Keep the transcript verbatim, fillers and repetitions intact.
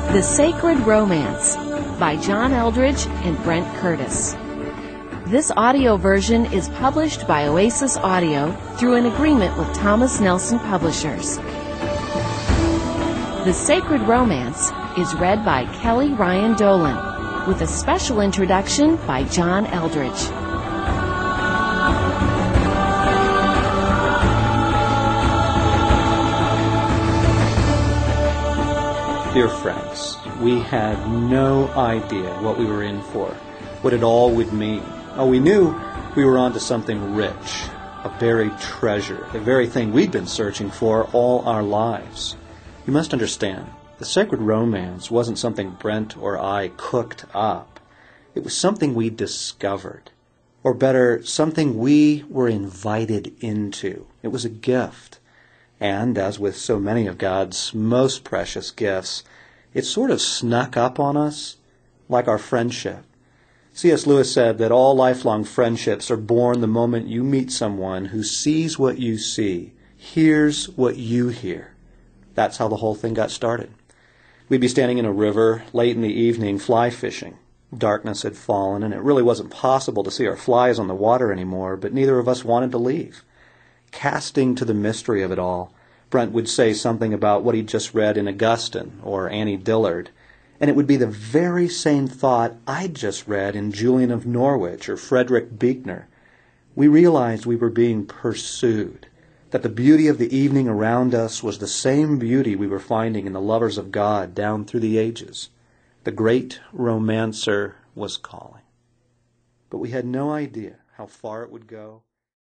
The Sacred Romance by John Eldredge and Brent Curtis. This audio version is published by Oasis Audio through an agreement with Thomas Nelson Publishers. The Sacred Romance is read by Kelly Ryan Dolan, with a special introduction by John Eldredge. Dear friends, we had no idea what we were in for, what it all would mean. Oh, we knew we were onto something rich, a buried treasure, the very thing we'd been searching for all our lives. You must understand, the Sacred Romance wasn't something Brent or I cooked up. It was something we discovered. Or better, something we were invited into. It was a gift. And, as with so many of God's most precious gifts, it sort of snuck up on us, like our friendship. C S Lewis said that all lifelong friendships are born the moment you meet someone who sees what you see, hears what you hear. That's how the whole thing got started. We'd be standing in a river late in the evening fly fishing. Darkness had fallen, and it really wasn't possible to see our flies on the water anymore, but neither of us wanted to leave. Casting to the mystery of it all, Brent would say something about what he'd just read in Augustine or Annie Dillard, and it would be the very same thought I'd just read in Julian of Norwich or Frederick Buechner. We realized we were being pursued, that the beauty of the evening around us was the same beauty we were finding in the lovers of God down through the ages. The great romancer was calling. But we had no idea how far it would go.